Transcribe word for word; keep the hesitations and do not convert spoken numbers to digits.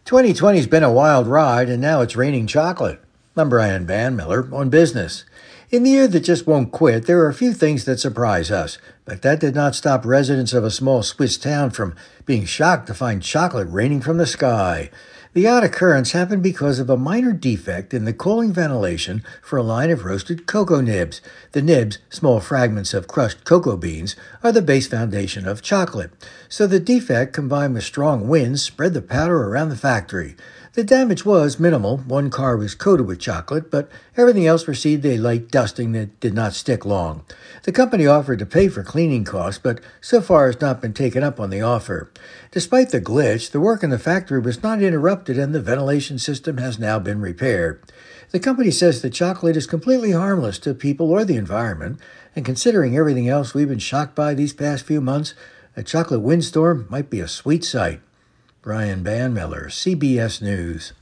twenty twenty's been a wild ride, and now it's raining chocolate. I'm Brian Van Miller on business. In the year that just won't quit, there are a few things that surprise us, but that did not stop residents of a small Swiss town from being shocked to find chocolate raining from the sky. The odd occurrence happened because of a minor defect in the cooling ventilation for a line of roasted cocoa nibs. The nibs, small fragments of crushed cocoa beans, are the base foundation of chocolate. So the defect, combined with strong winds, spread the powder around the factory. The damage was minimal. One car was coated with chocolate, but everything else received a light dusting that did not stick long. The company offered to pay for cleaning costs, but so far has not been taken up on the offer. Despite the glitch, the work in the factory was not interrupted and the ventilation system has now been repaired. The company says the chocolate is completely harmless to people or the environment, and considering everything else we've been shocked by these past few months, a chocolate windstorm might be a sweet sight. Brian Van Miller, C B S News.